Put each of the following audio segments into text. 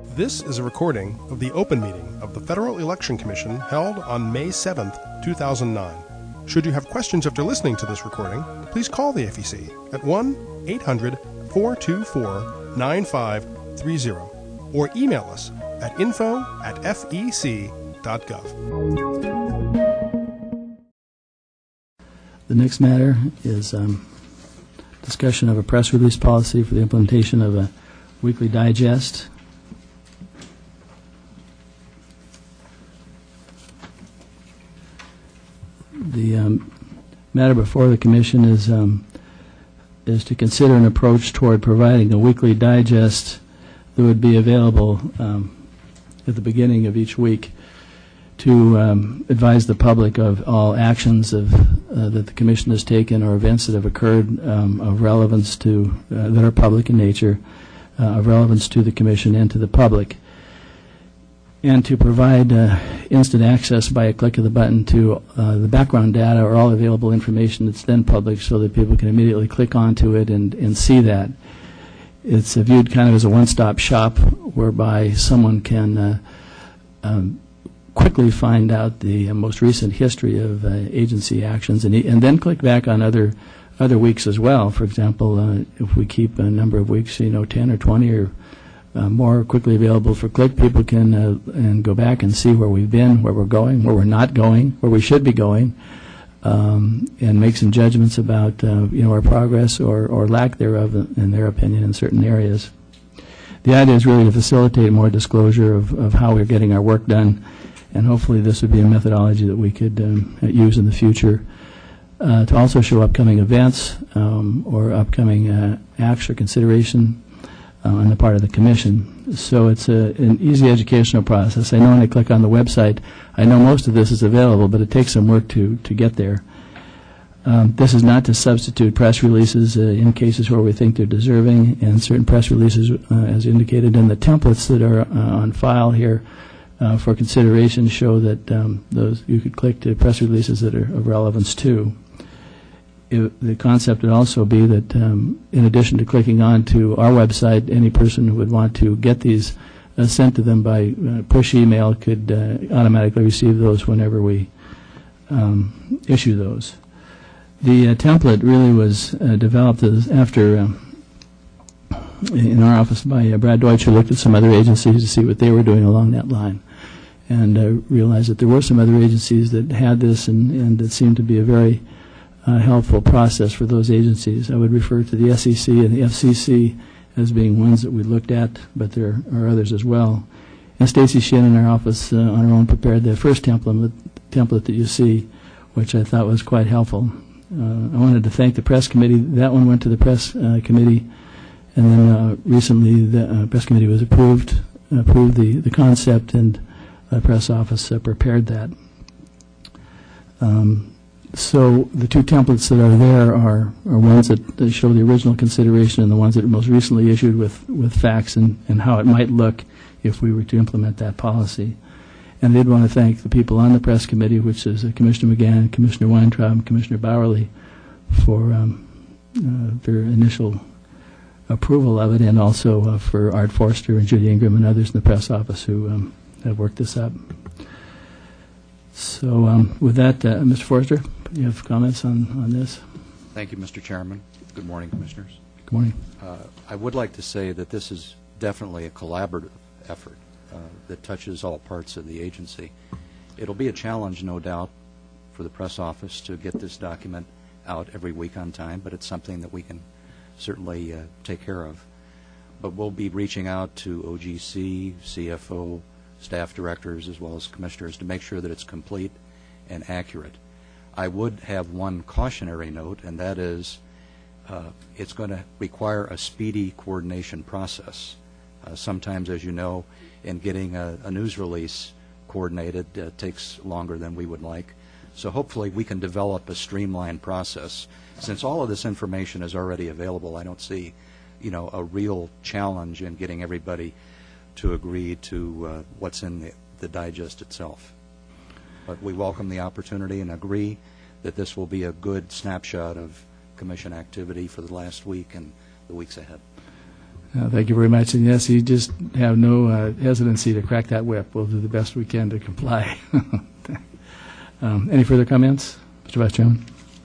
This is a recording of the open meeting of the Federal Election Commission held on May 7th, 2009. Should you have questions after listening to this recording, please call the FEC at 1-800-424-9530 or email us at info@fec.gov. The next matter is discussion of a press release policy for the implementation of a weekly digest. The matter before the Commission is to consider an approach toward providing a weekly digest that would be available at the beginning of each week to advise the public of all actions that the Commission has taken or events that have occurred of relevance to that are public in nature, of relevance to the Commission and to the public, and to provide instant access by a click of the button to the background data or all available information that's then public, so that people can immediately click onto it and see that. It's viewed kind of as a one-stop shop whereby someone can quickly find out the most recent history of agency actions and then click back on other weeks as well. For example, if we keep a number of weeks, 10 or 20 or more quickly available for click, people can and go back and see where we've been, where we're going, where we're not going, where we should be going, and make some judgments about our progress or lack thereof, in their opinion, in certain areas. The idea is really to facilitate more disclosure of how we're getting our work done, and hopefully this would be a methodology that we could use in the future to also show upcoming events or upcoming acts or consideration on the part of the Commission. So it's an easy educational process. I know when I click on the website, I know most of this is available, but it takes some work to get there. This is not to substitute press releases in cases where we think they're deserving, and certain press releases, as indicated in the templates that are on file here for consideration, show that those you could click to press releases that are of relevance too. The concept would also be that in addition to clicking on to our website, any person who would want to get these sent to them by push email could automatically receive those whenever we issue those. The template really was developed after in our office by Brad Deutsch, who looked at some other agencies to see what they were doing along that line, and realized that there were some other agencies that had this, and it seemed to be a very helpful process for those agencies. I would refer to the SEC and the FCC as being ones that we looked at, but there are others as well. And Stacy Shin in our office on her own prepared the first template that you see, which I thought was quite helpful. I wanted to thank the press committee. That one went to the press committee, and then recently the press committee was approved the concept, and the press office prepared that. So the two templates that are there are ones that show the original consideration and the ones that are most recently issued with facts and how it might look if we were to implement that policy. And I did want to thank the people on the press committee, which is Commissioner McGann, Commissioner Weintraub, and Commissioner Bowerly, for their initial approval of it, and also for Art Forster and Judy Ingram and others in the press office who have worked this up. So with that, Mr. Forster, do you have comments on this? Thank you, Mr. Chairman. Good morning, Commissioners. Good morning. I would like to say that this is definitely a collaborative effort that touches all parts of the agency. It'll be a challenge, no doubt, for the press office to get this document out every week on time, but it's something that we can certainly take care of. But we'll be reaching out to OGC, CFO, staff directors, as well as commissioners, to make sure that it's complete and accurate. I would have one cautionary note, and that is it's going to require a speedy coordination process. Sometimes, as you know, in getting a news release coordinated takes longer than we would like. So hopefully we can develop a streamlined process. Since all of this information is already available, I don't see, a real challenge in getting everybody to agree to what's in the digest itself. But we welcome the opportunity and agree that this will be a good snapshot of Commission activity for the last week and the weeks ahead. Thank you very much. And yes, you just have no hesitancy to crack that whip. We'll do the best we can to comply. Any further comments, Mr. Vice Chairman?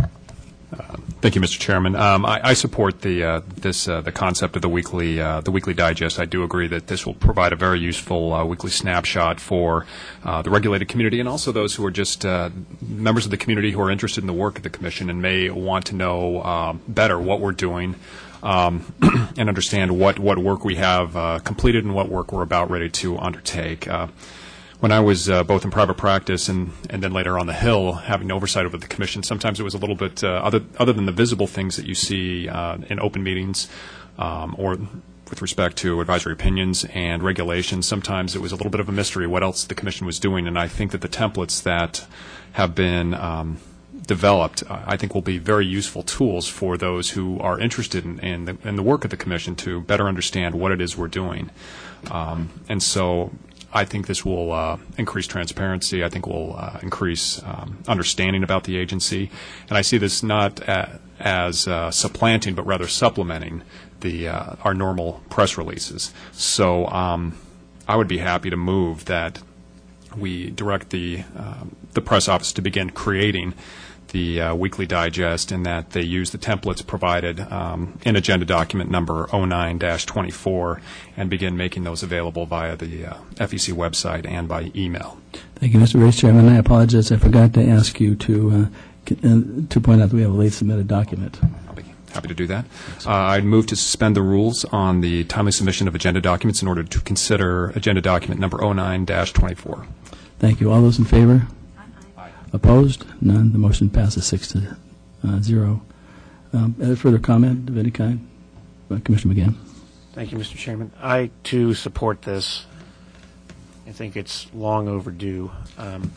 Thank you, Mr. Chairman. I support the concept of the weekly digest. I do agree that this will provide a very useful weekly snapshot for the regulated community and also those who are just members of the community who are interested in the work of the Commission and may want to know better what we're doing and understand what work we have completed and what work we're about ready to undertake. When I was both in private practice and then later on the Hill, having oversight over the Commission, sometimes it was a little bit, other than the visible things that you see in open meetings or with respect to advisory opinions and regulations, sometimes it was a little bit of a mystery what else the Commission was doing. And I think that the templates that have been developed, I think, will be very useful tools for those who are interested in the work of the Commission to better understand what it is we're doing. And so I think this will increase transparency. I think will increase understanding about the agency. And I see this not as supplanting, but rather supplementing our normal press releases. So I would be happy to move that we direct the press office to begin creating the weekly digest and that they use the templates provided in agenda document number 09-24 and begin making those available via the FEC website and by email. Thank you, Mr. Vice Chairman. I apologize. I forgot to ask you to point out that we have a late submitted document. I'll be happy to do that. I'd move to suspend the rules on the timely submission of agenda documents in order to consider agenda document number 09-24. Thank you. All those in favor? Opposed? None. The motion passes 6-0. Any further comment of any kind? Commissioner McGann. Thank you, Mr. Chairman. I, too, support this. I think it's long overdue. And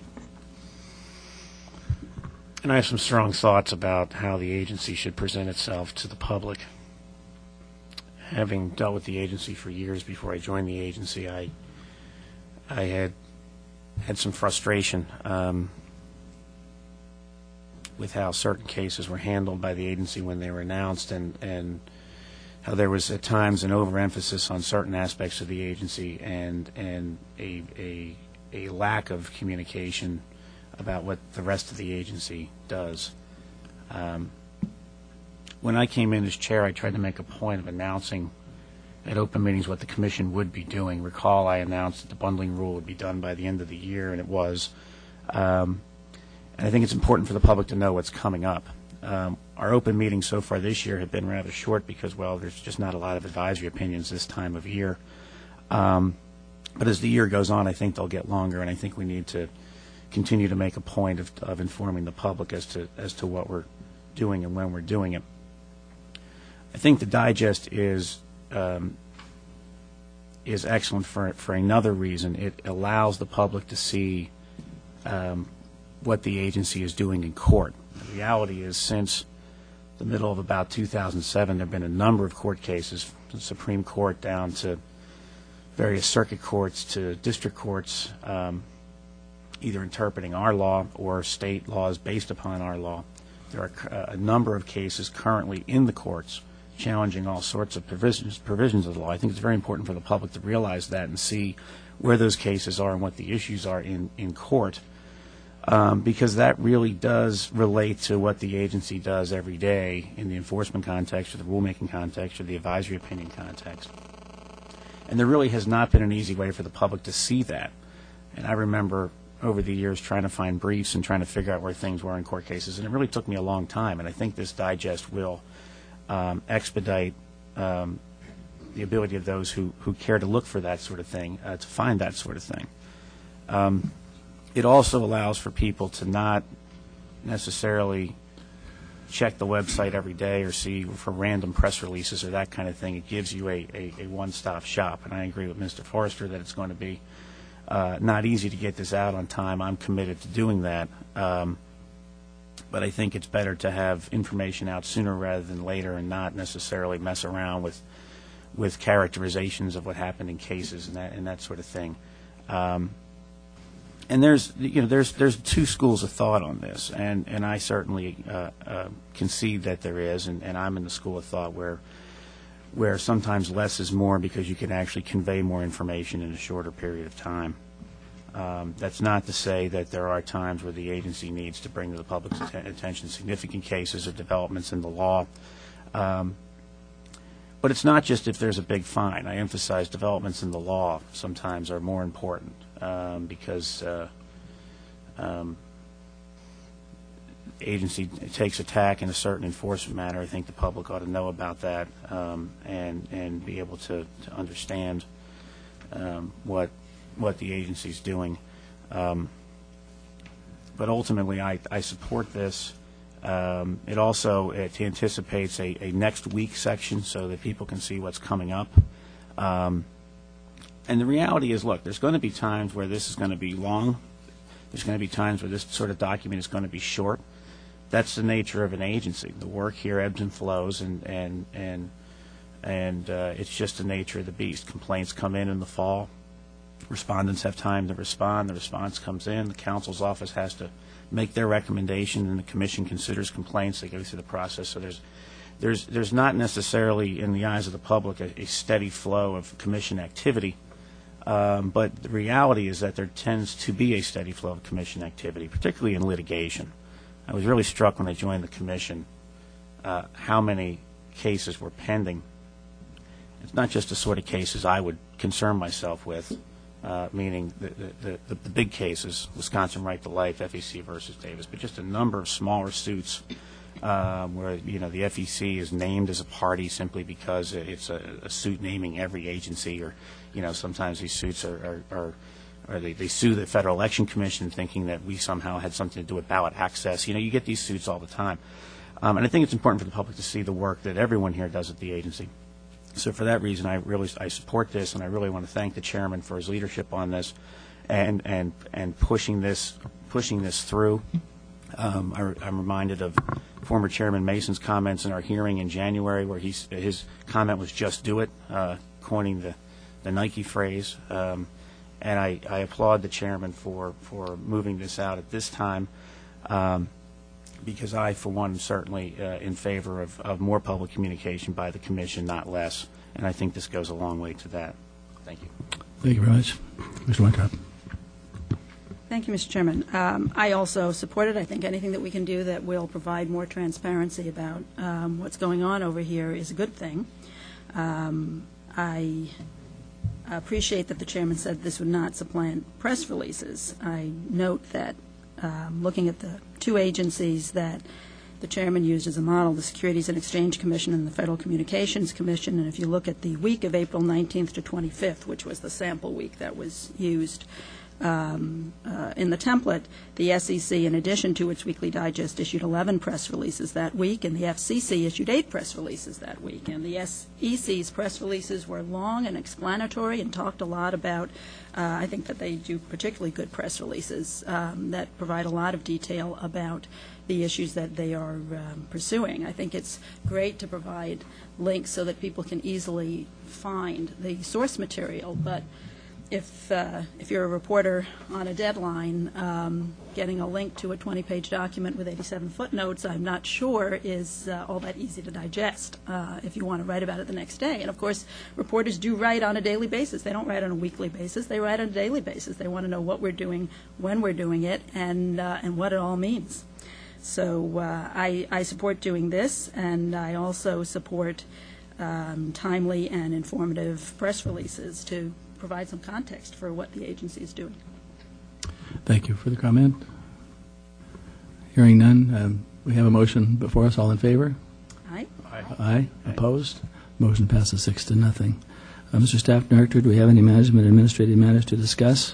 I have some strong thoughts about how the agency should present itself to the public. Having dealt with the agency for years before I joined the agency, I had some frustration with how certain cases were handled by the agency when they were announced, and how there was at times an overemphasis on certain aspects of the agency and a lack of communication about what the rest of the agency does. When I came in as chair, I tried to make a point of announcing at open meetings what the Commission would be doing. Recall I announced that the bundling rule would be done by the end of the year, and it was. And I think it's important for the public to know what's coming up. Our open meetings so far this year have been rather short because, well, there's just not a lot of advisory opinions this time of year. But as the year goes on, I think they'll get longer, and I think we need to continue to make a point of informing the public as to what we're doing and when we're doing it. I think the digest is excellent for another reason. It allows the public to see what the agency is doing in court. The reality is, since the middle of about 2007, there have been a number of court cases, from the Supreme Court down to various circuit courts to district courts, either interpreting our law or state laws based upon our law. There are a number of cases currently in the courts challenging all sorts of provisions of the law. I think it's very important for the public to realize that and see where those cases are and what the issues are in court, because that really does relate to what the agency does every day in the enforcement context or the rulemaking context or the advisory opinion context. And there really has not been an easy way for the public to see that. And I remember over the years trying to find briefs and trying to figure out where things were in court cases, and it really took me a long time. And I think this digest will expedite the ability of those who care to look for that sort of thing to find that sort of thing. It also allows for people to not necessarily check the website every day or see for random press releases or that kind of thing. It gives you a one-stop shop, and I agree with Mr. Forrester that it's going to be not easy to get this out on time. I'm committed to doing that, but I think it's better to have information out sooner rather than later and not necessarily mess around with characterizations of what happened in cases and that sort of thing. And there's two schools of thought on this, and I certainly concede that there is, and I'm in the school of thought where where sometimes less is more because you can actually convey more information in a shorter period of time. That's not to say that there are times where the agency needs to bring to the public's attention significant cases or developments in the law. But it's not just if there's a big fine. I emphasize developments in the law sometimes are more important because agency takes attack in a certain enforcement matter. I think the public ought to know about that and be able to understand what the agency's doing. But ultimately, I support this. It also anticipates a next week section so that people can see what's coming up. And the reality is, look, there's going to be times where this is going to be long. There's going to be times where this sort of document is going to be short. That's the nature of an agency. The work here ebbs and flows, and it's just the nature of the beast. Complaints come in the fall. Respondents have time to respond. The response comes in. The counsel's office has to make their recommendation, and the commission considers complaints. They go through the process. So there's not necessarily, in the eyes of the public, a steady flow of commission activity. But the reality is that there tends to be a steady flow of commission activity, particularly in litigation. I was really struck when I joined the commission how many cases were pending. It's not just the sort of cases I would concern myself with, meaning the big cases, Wisconsin Right to Life, FEC versus Davis, but just a number of smaller suits where the FEC is named as a party simply because it's a suit naming every agency, or sometimes these suits are they sue the Federal Election Commission thinking that we somehow had something to do with ballot access. You get these suits all the time. And I think it's important for the public to see the work that everyone here does at the agency. So for that reason, I support this, and I really want to thank the chairman for his leadership on this and pushing this through. I'm reminded of former Chairman Mason's comments in our hearing in January, where his comment was "just do it," coining the Nike phrase. And I applaud the chairman for moving this out at this time, because I, for one, am certainly in favor of more public communication by the commission, not less. And I think this goes a long way to that. Thank you. Thank you very much. Mr. Weintraub. Thank you, Mr. Chairman. I also support it. I think anything that we can do that will provide more transparency about what's going on over here is a good thing. I appreciate that the chairman said this would not supplant press releases. I note that looking at the two agencies that the chairman used as a model, the Securities and Exchange Commission and the Federal Communications Commission, and if you look at the week of April 19th to 25th, which was the sample week that was used in the template, the SEC, in addition to its weekly digest, issued 11 press releases that week, and the FCC issued 8 press releases that week. And the SEC's press releases were long and explanatory and talked a lot about, I think that they do particularly good press releases that provide a lot of detail about the issues that they are pursuing. I think it's great to provide links so that people can easily find the source material, but if you're a reporter on a deadline, getting a link to a 20-page document with 87 footnotes, I'm not sure is all that easy to digest if you want to write about it the next day. And, of course, reporters do write on a daily basis. They don't write on a weekly basis. They write on a daily basis. They want to know what we're doing, when we're doing it, and what it all means. So I support doing this, and I also support timely and informative press releases to provide some context for what the agency is doing. Thank you for the comment. Hearing none, we have a motion before us. All in favor? Aye. Aye. Opposed? Motion passes 6-0. Mr. Staff Director, do we have any management and administrative matters to discuss?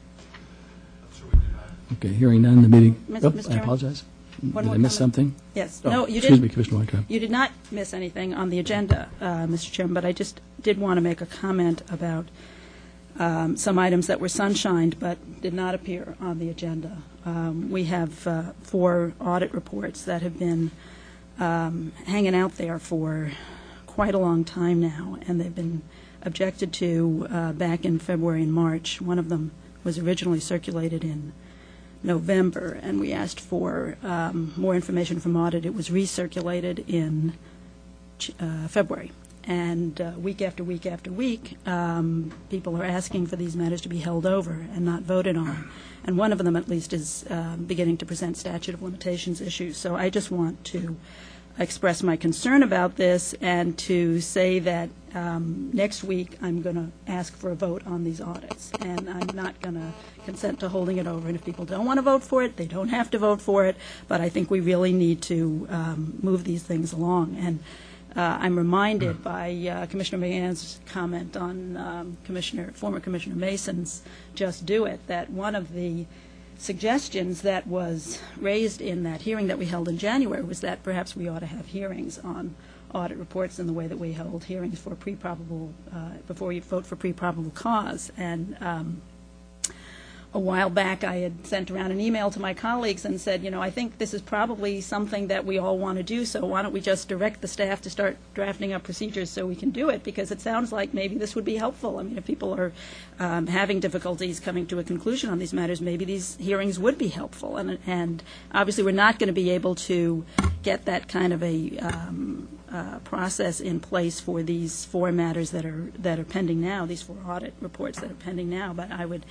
Okay, hearing none, the meeting... I apologize. Did I miss something? Yes. Oh, no, you excuse didn't. me, Commissioner Weintraub. You did not miss anything on the agenda, Mr. Chairman, but I just did want to make a comment about some items that were sunshined but did not appear on the agenda. We have 4 audit reports that have been hanging out there for quite a long time now, and they've been objected to back in February and March. One of them was originally circulated in November, and we asked for more information from audit. It was recirculated in February. and week after week after week, people are asking for these matters to be held over and not voted on. And one of them, at least, is beginning to present statute of limitations issues. So I just want to express my concern about this and to say that next week I'm going to ask for a vote on these audits. And I'm not going to consent to holding it over. And if people don't want to vote for it, they don't have to vote for it. But I think we really need to move these things along. And I'm reminded by Commissioner McGann's comment on former Commissioner Mason's Just Do It, that one of the suggestions that was raised in that hearing that we held in January was that perhaps we ought to have hearings on audit reports in the way that we held hearings for pre-probable, before you vote for pre-probable cause. And a while back I had sent around an email to my colleagues and said, I think this is probably something that we all want to do, so why don't we just direct the staff to start drafting up procedures so we can do it, because it sounds like maybe this would be helpful. I mean, if people are having difficulties coming to a conclusion on these matters, maybe these hearings would be helpful. And obviously we're not going to be able to get that kind of a process in place for these 4 matters that are pending now, these 4 audit reports that are pending now, but I would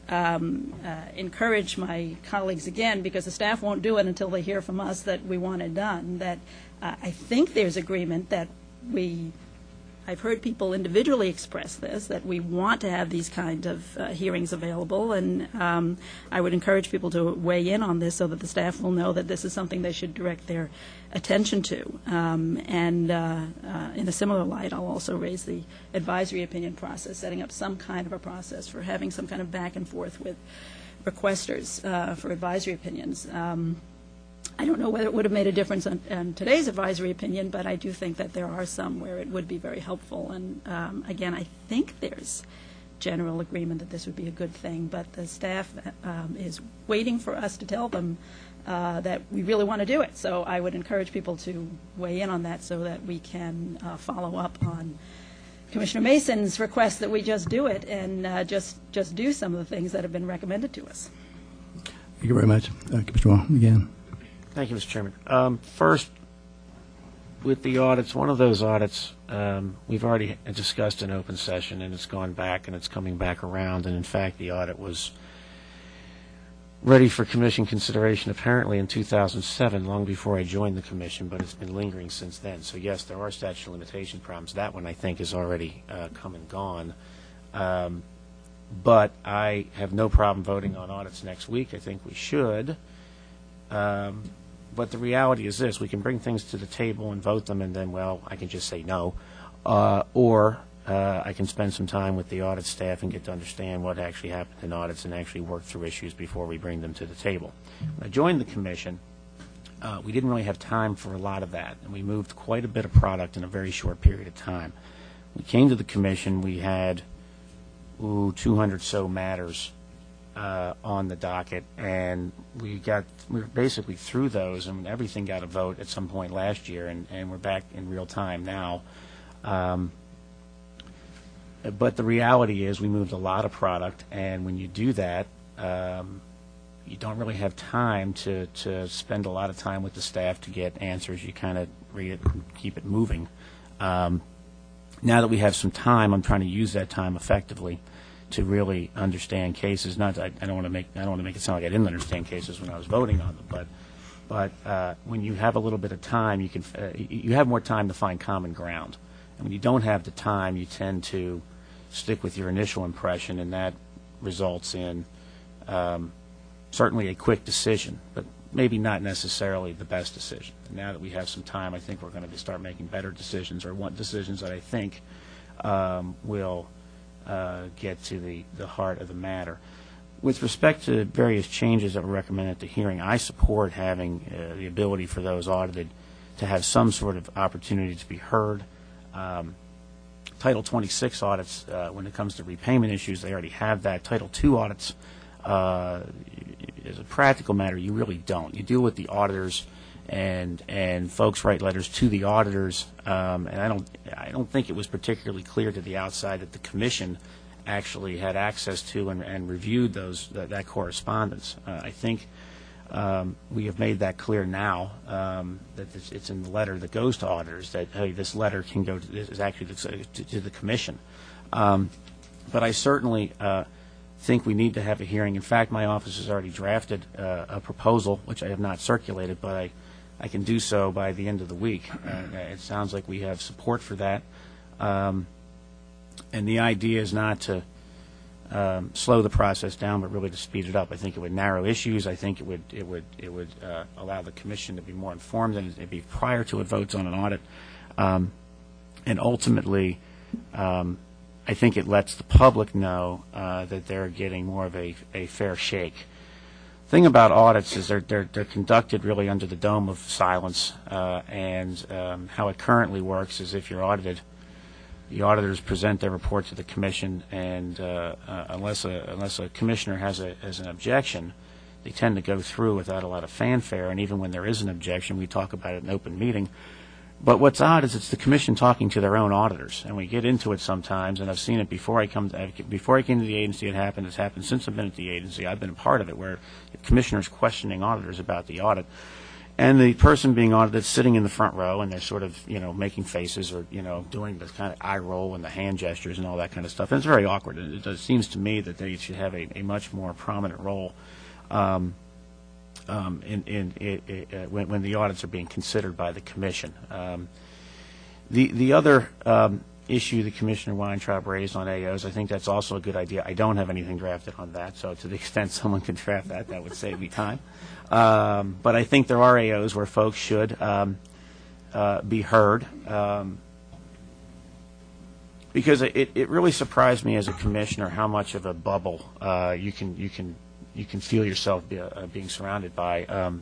encourage my colleagues again, because the staff won't do it until they hear from us that we want it done, that I think there's agreement that I've heard people individually express this, that we want to have these kind of hearings available, and I would encourage people to weigh in on this so that the staff will know that this is something they should direct their attention to. And in a similar light, I'll also raise the advisory opinion process, setting up some kind of a process for having some kind of back and forth with requesters for advisory opinions. I don't know whether it would have made a difference on today's advisory opinion, but I do think that there are some where it would be very helpful. And again, I think there's general agreement that this would be a good thing, but the staff is waiting for us to tell them that we really want to do it. So I would encourage people to weigh in on that so that we can follow up on Commissioner Mason's request that we just do it and just do some of the things that have been recommended to us. Thank you very much. Commissioner Wall, again. Thank you, Mr. Chairman. First, with the audits, one of those audits we've already discussed in open session, and it's gone back and it's coming back around. And in fact, the audit was ready for commission consideration apparently in 2007, long before I joined the commission, but it's been lingering since then. So yes, there are statute of limitation problems. That one I think is already come and gone. But I have no problem voting on audits next week. I think we should. But the reality is this: we can bring things to the table and vote them, and then, well, I can just say no. Or I can spend some time with the audit staff and get to understand what actually happened in audits and actually work through issues before we bring them to the table. When I joined the commission, we didn't really have time for a lot of that, and we moved quite a bit of product in a very short period of time. When we came to the commission, we had 200 so matters on the docket, and we were basically through those, and everything got a vote at some point last year, and we're back in real time now. But the reality is we moved a lot of product, and when you do that, you don't really have time to spend a lot of time with the staff to get answers. You kind of read it and keep it moving. Now that we have some time, I'm trying to use that time effectively to really understand cases. I don't want to make it sound like I didn't understand cases when I was voting on them, but when you have a little bit of time, you have more time to find common ground. And when you don't have the time, you tend to stick with your initial impression, and that results in certainly a quick decision, but maybe not necessarily the best decision. And now that we have some time, I think we're going to start making better decisions, or want decisions that I think will get to the heart of the matter. With respect to various changes that were recommended at the hearing, I support having the ability for those audited to have some sort of opportunity to be heard. Title 26 audits, when it comes to repayment issues, they already have that. Title II audits, as a practical matter, you really don't. You deal with the auditors, and folks write letters to the auditors, and I don't think it was particularly clear to the outside that the commission actually had access to and reviewed that correspondence. I think We have made that clear now, that it's in the letter that goes to auditors, that, hey, this letter can go is actually to the commission. But I certainly think we need to have a hearing. In fact, my office has already drafted a proposal, which I have not circulated, but I can do so by the end of the week. It sounds like we have support for that. And the idea is not to slow the process down, but really to speed it up. I think it would narrow issues. I think it would allow the commission to be more informed, and it'd be prior to it votes on an audit. And ultimately, I think it lets the public know that they're getting more of a fair shake. The thing about audits is they're conducted really under the dome of silence, and how it currently works is if you're audited, the auditors present their report to the commission, and unless a commissioner has an objection, they tend to go through without a lot of fanfare. And even when there is an objection, we talk about it in an open meeting. But what's odd is it's the commission talking to their own auditors, and we get into it sometimes. And I've seen it before I came to the agency. It happened. It's happened since I've been at the agency. I've been a part of it, where the commissioners questioning auditors about the audit. And the person being audited is sitting in the front row, and they're sort of, making faces or, doing the kind of eye roll and the hand gestures and all that kind of stuff. And it's very awkward. It seems to me that they should have a much more prominent role when the audits are being considered by the commission. The other issue that Commissioner Weintraub raised on AOs, I think that's also a good idea. I don't have anything drafted on that, so to the extent someone can draft that would save me time. But I think there are AOs where folks should be heard, because it really surprised me as a commissioner how much of a bubble you can feel yourself being surrounded by.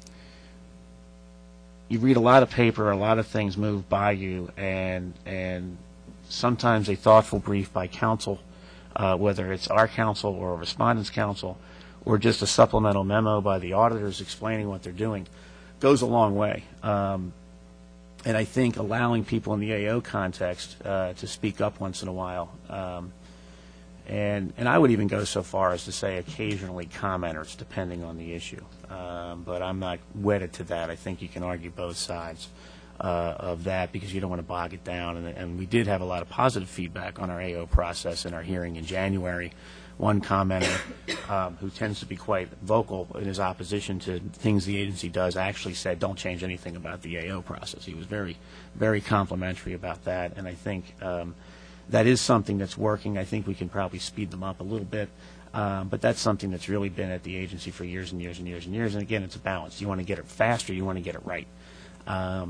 You read a lot of paper, a lot of things move by you, and sometimes a thoughtful brief by counsel, whether it's our counsel or a respondent's counsel, or just a supplemental memo by the auditors explaining what they're doing, goes a long way. And I think allowing people in the AO context to speak up once in a while, and I would even go so far as to say occasionally commenters, depending on the issue. But I'm not wedded to that. I think you can argue both sides of that, because you don't want to bog it down. And we did have a lot of positive feedback on our AO process in our hearing in January. One commenter who tends to be quite vocal in his opposition to things the agency does actually said, don't change anything about the AO process. He was very, very complimentary about that. And I think that is something that's working. I think we can probably speed them up a little bit. But that's something that's really been at the agency for years and years and years and years. And again, it's a balance. You want to get it faster, you want to get it right. I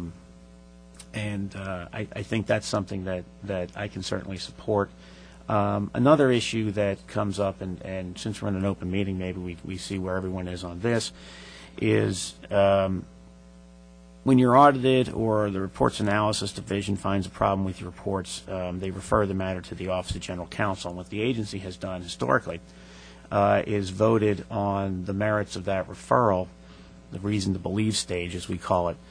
think that's something that I can certainly support. Another issue that comes up, and since we're in an open meeting, maybe we see where everyone is on this, is when you're audited or the Reports Analysis Division finds a problem with your reports, they refer the matter to the Office of General Counsel. And what the agency has done historically is voted on the merits of that referral, the reason to believe stage, as we call it,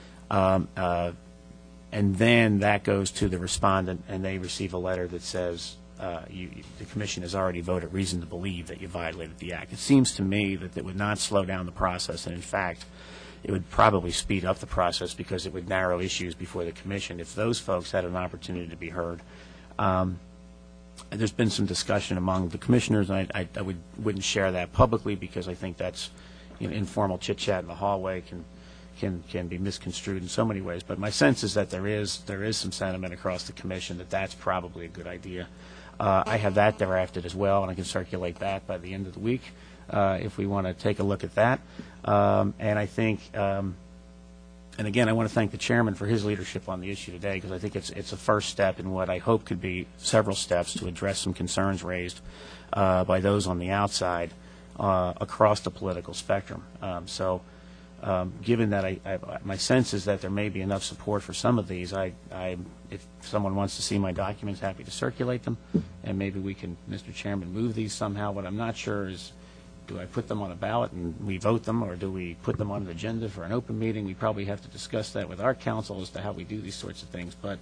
and then that goes to the respondent, and they receive a letter that says, the commission has already voted reason to believe that you violated the act. It seems to me that it would not slow down the process, and in fact, it would probably speed up the process, because it would narrow issues before the commission if those folks had an opportunity to be heard. There's been some discussion among the commissioners, and I wouldn't share that publicly, because I think that's informal chit-chat in the hallway can be misconstrued in so many ways. But my sense is that there is some sentiment across the commission that that's probably a good idea. I have that drafted as well, and I can circulate that by the end of the week if we want to take a look at that. And I think, and again, I want to thank the chairman for his leadership on the issue today, because I think it's a first step in what I hope could be several steps to address some concerns raised by those on the outside across the political spectrum. Given that my sense is that there may be enough support for some of these, if someone wants to see my documents, happy to circulate them, and maybe we can, Mr. Chairman, move these somehow. What I'm not sure is, do I put them on a ballot and we vote them, or do we put them on an agenda for an open meeting? We probably have to discuss that with our counsel as to how we do these sorts of things. But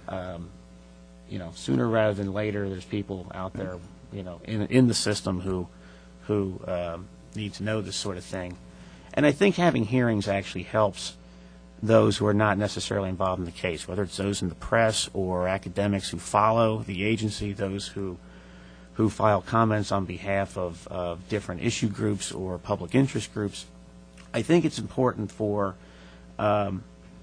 sooner rather than later, there's people out there, in the system who need to know this sort of thing. And I think having hearings actually helps those who are not necessarily involved in the case, whether it's those in the press or academics who follow the agency, those who file comments on behalf of different issue groups or public interest groups. I think it's important for all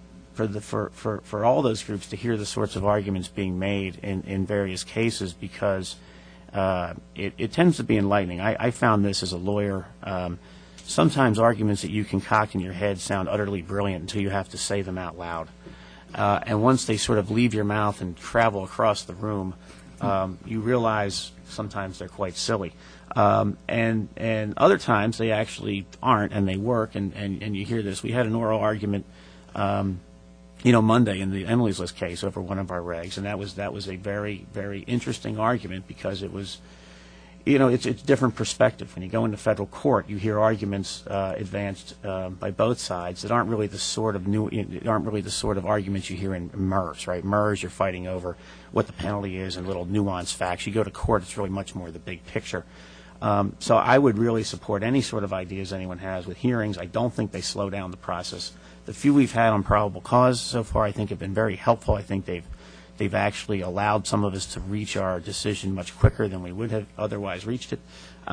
those groups to hear the sorts of arguments being made in various cases, because it tends to be enlightening. I found this as a lawyer. Sometimes arguments that you concoct in your head sound utterly brilliant until you have to say them out loud. And once they sort of leave your mouth and travel across the room, you realize sometimes they're quite silly. And other times they actually aren't, and they work, and you hear this. We had an oral argument Monday in the Emily's List case over one of our regs, and that was a very, very interesting argument, because it was, it's a different perspective. When you go into federal court, you hear arguments advanced by both sides that aren't really the sort of arguments you hear in MERS, right? MERS, you're fighting over what the penalty is and little nuanced facts. You go to court, it's really much more the big picture. So I would really support any sort of ideas anyone has with hearings. I don't think they slow down the process. The few we've had on probable cause so far, I think, have been very helpful. I think they've actually allowed some of us to reach our decision much quicker than we would have otherwise reached it.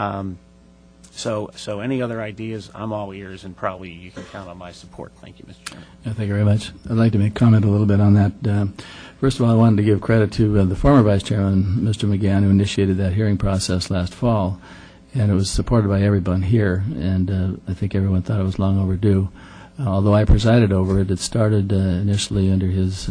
So any other ideas, I'm all ears, and probably you can count on my support. Thank you, Mr. Chairman. Thank you very much. I'd like to make comment a little bit on that. First of all, I wanted to give credit to the former Vice Chairman, Mr. McGann, who initiated that hearing process last fall, and it was supported by everyone here, and I think everyone thought it was long overdue. Although I presided over it, it started initially under his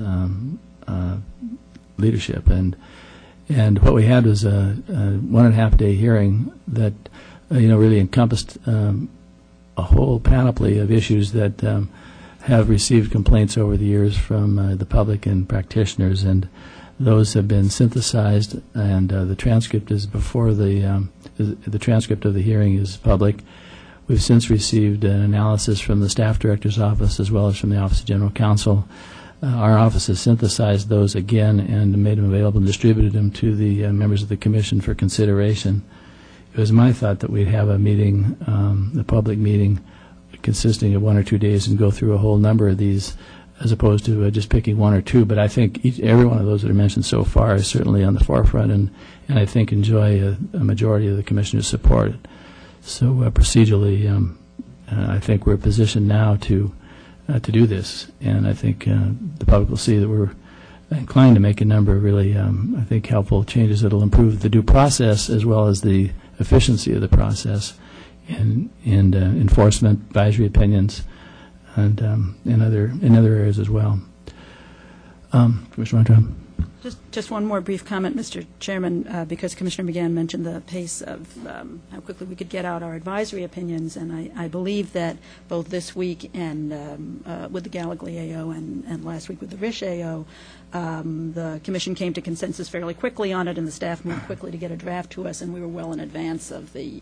leadership, and what we had was a 1.5 day hearing that really encompassed a whole panoply of issues that have received complaints over the years from the public and practitioners, and those have been synthesized, and the transcript is before the transcript of the hearing is public. We've since received an analysis from the Staff Director's Office as well as from the Office of General Counsel. Our office has synthesized those again and made them available and distributed them to the members of the Commission for consideration. It was my thought that we'd have a meeting, a public meeting, consisting of 1 or 2 days and go through a whole number of these, as opposed to just picking 1 or 2. But I think every one of those that are mentioned so far is certainly on the forefront, and I think enjoy a majority of the Commissioners' support. So procedurally, I think we're positioned now to do this, and I think the public will see that we're inclined to make a number of really, I think, helpful changes that will improve the due process as well as the efficiency of the process, and enforcement, advisory opinions, and in other areas as well. Commissioner Weintraub. Just one more brief comment, Mr. Chairman, because Commissioner McGann mentioned the pace of how quickly we could get out our advisory opinions, and I believe that both this week and with the Gallagly AO and last week with the Risch AO, the Commission came to consensus fairly quickly on it, and the staff moved quickly to get a draft to us, and we were well in advance of the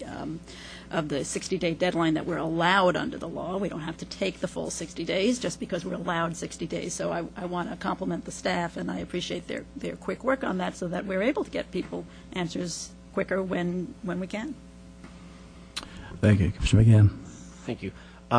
60-day deadline that we're allowed under the law. We don't have to take the full 60 days just because we're allowed 60 days. So I want to compliment the staff, and I appreciate their quick work on that so that we're able to get people answers quicker when we can. Thank you. Commissioner McGann. Thank you.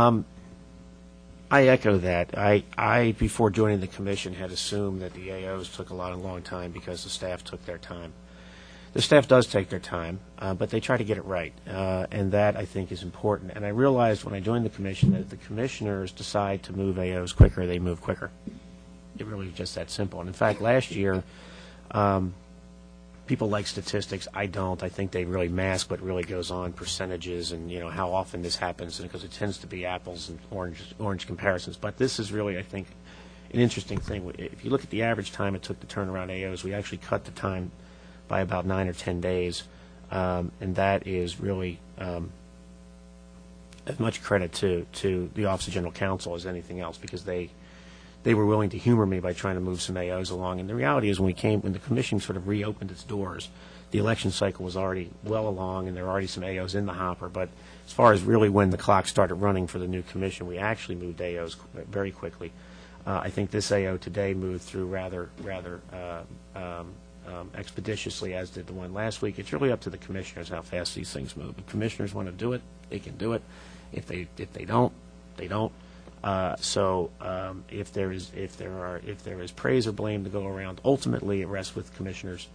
I echo that. I, before joining the Commission, had assumed that the AOs took a long time because the staff took their time. The staff does take their time, but they try to get it right, and that, I think, is important. And I realized when I joined the Commission that if the Commissioners decide to move AOs quicker, they move quicker. It really is just that simple. And in fact, last year, people like statistics. I don't. I think they really mask what really goes on, percentages, and how often this happens, because it tends to be apples and orange comparisons. But this is really, I think, an interesting thing. If you look at the average time it took to turn around AOs, we actually cut the time by about 9 or 10 days, and that is really as much credit to the Office of General Counsel as anything else, because they were willing to humor me by trying to move some AOs along. And the reality is when the Commission sort of reopened its doors, the election cycle was already well along, and there were already some AOs in the hopper. But as far as really when the clock started running for the new Commission, we actually moved AOs very quickly. I think this AO today moved through rather expeditiously, as did the one last week. It's really up to the commissioners how fast these things move. If commissioners want to do it, they can do it. If they don't, they don't. If there is praise or blame to go around, ultimately it rests with commissioners.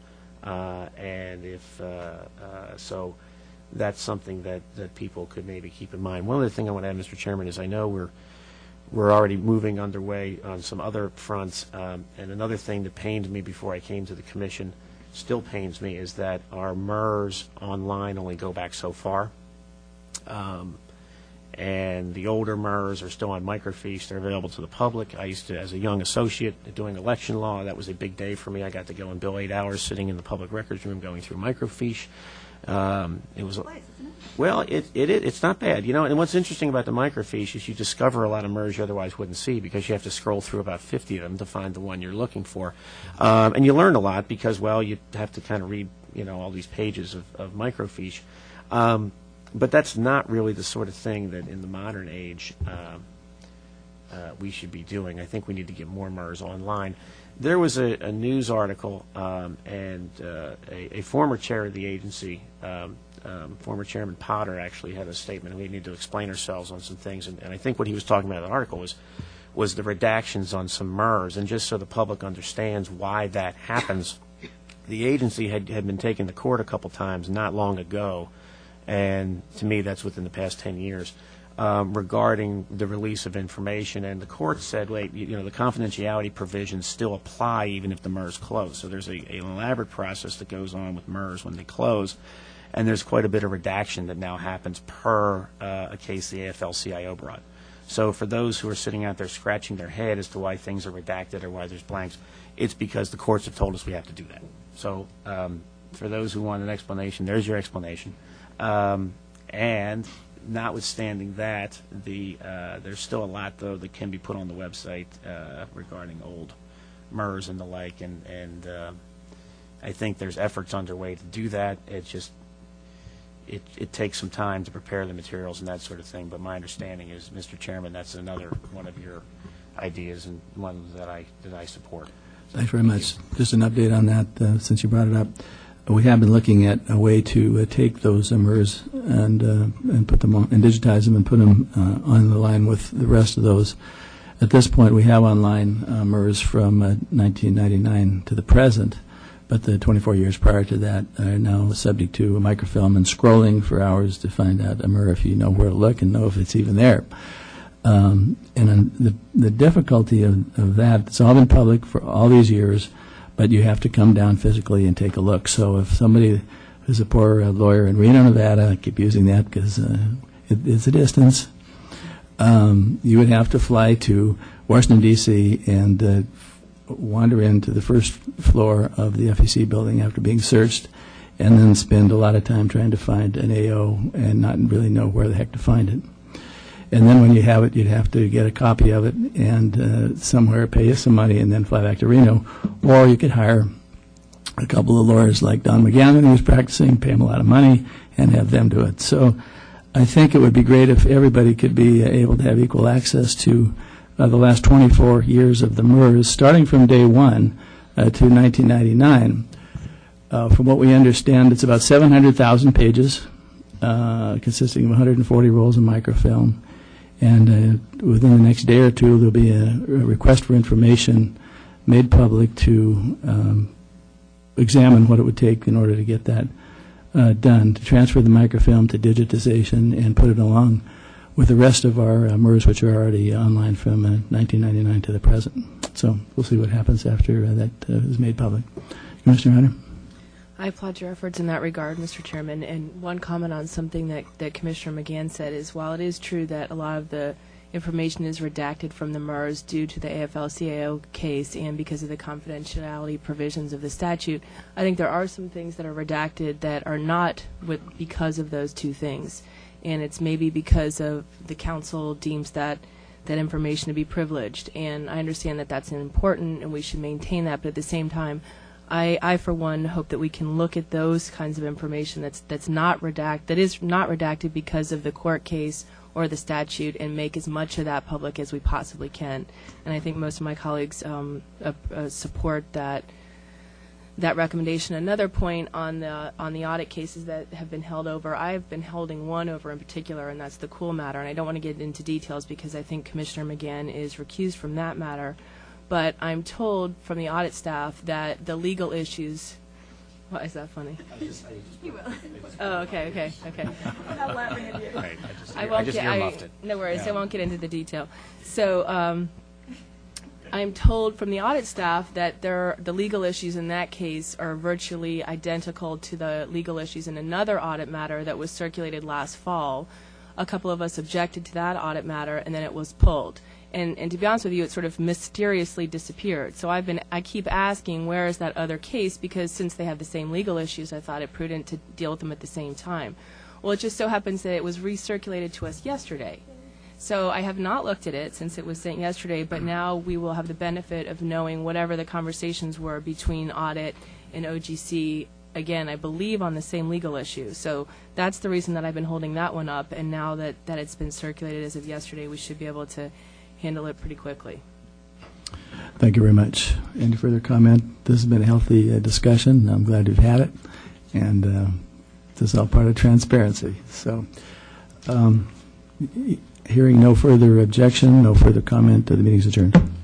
So that's something that people could maybe keep in mind. One other thing I want to add, Mr. Chairman, is I know we're already moving underway on some other fronts, and another thing that pained me before I came to the commission, still pains me, is that our MERS online only go back so far. And the older MERS are still on microfiche. They're available to the public. I used to, as a young associate doing election law, that was a big day for me. I got to go and bill 8 hours sitting in the public records room going through microfiche. It was well, it's not bad, you know. And what's interesting about the microfiche is you discover a lot of MERS you otherwise wouldn't see, because you have to scroll through about 50 of them to find the one you're looking for, and you learn a lot because, well, you have to kind of read, you know, all these pages of microfiche. But that's not really the sort of thing that in the modern age we should be doing. I think we need to get more MERS online. There was a news article, and a former chair of the agency, former Chairman Potter, actually had a statement, and we need to explain ourselves on some things. And I think what he was talking about in the article was the redactions on some MERS. And just so the public understands why that happens, the agency had been taken to court a couple times not long ago, and to me that's within the past 10 years, regarding the release of information. And the court said, wait, you know, the confidentiality provisions still apply even if the MERS close. So there's an elaborate process that goes on with MERS when they close, and there's quite a bit of redaction that now happens per a case the AFL-CIO brought. So for those who are sitting out there scratching their head as to why things are redacted or why there's blanks, it's because the courts have told us we have to do that. So for those who want an explanation, there's your explanation. And notwithstanding that, there's still a lot, though, that can be put on the website regarding old MERS and the like, and I think there's efforts underway to do that. It's just it takes some time to prepare the materials and that sort of thing, but my understanding is, Mr. Chairman, that's another one of your ideas and one that I support. Thanks very much. Just an update on that, since you brought it up. We have been looking at a way to take those MERS and put them on, and digitize them and put them on the line with the rest of those. At this point, we have online MERS from 1999 to the present, but the 24 years prior to that are now subject to a microfilm and scrolling for hours to find out a MER if you know where to look and know if it's even there. And the difficulty of that, it's all been public for all these years, but you have to come down physically and take a look. So if somebody who's a poor lawyer in Reno, Nevada, I keep using that because it's a distance, you would have to fly to Washington, D.C. and wander into the first floor of the FEC building after being searched, and then spend a lot of time trying to find an AO and not really know where the heck to find it. And then when you have it, you'd have to get a copy of it and somewhere pay you some money and then fly back to Reno. Or you could hire a couple of lawyers like Don McGannon, who was practicing, pay him a lot of money, and have them do it. So I think it would be great if everybody could be able to have equal access to the last 24 years of the MERS, starting from day one to 1999. From what we understand, it's about 700,000 pages, consisting of 140 rolls of microfilm. And within the next day or two, there'll be a request for information made public to examine what it would take in order to get that done, to transfer the microfilm to digitization and put it along with the rest of our MERS, which are already online from 1999 to the present. So we'll see what happens after that is made public. Commissioner Hunter? I applaud your efforts in that regard, Mr. Chairman. And one comment on something that Commissioner McGann said is, while it is true that a lot of the information is redacted from the MERS due to the AFL-CIO case and because of the confidentiality provisions of the statute, I think there are some things that are redacted that are not because of those two things. And it's maybe because of the council deems that information to be privileged. And I understand that that's important and we should maintain that, but at the same time, I for one, hope that we can look at those kinds of information that is not redacted because of the court case or the statute, and make as much of that public as we possibly can. And I think most of my colleagues support that that recommendation. Another point on the audit cases that have been held over, I've been holding one over in particular, and that's the Cool matter. And I don't want to get into details because I think Commissioner McGann is recused from that matter. But I'm told from the audit staff that the legal issues. Why is that funny? Oh, okay. I'm laughing at you. Right, I just earmuffed it. No worries, Yeah. I won't get into the detail. So I'm told from the audit staff that the legal issues in that case are virtually identical to the legal issues in another audit matter that was circulated last fall. A couple of us objected to that audit matter, and then it was pulled. And to be honest with you, it sort of mysteriously disappeared. So I keep asking, where is that other case? Because since they have the same legal issues, I thought it prudent to deal with them at the same time. Well, it just so happens that it was recirculated to us yesterday. So I have not looked at it since it was sent yesterday, but now we will have the benefit of knowing whatever the conversations were between audit and OGC, again, I believe on the same legal issue. So that's the reason that I've been holding that one up, and now that it's been circulated as of yesterday, we should be able to handle it pretty quickly. Thank you very much. Any further comment? This has been a healthy discussion. I'm glad we've had it, and this is all part of transparency. So, hearing no further objection, no further comment, the meeting is adjourned.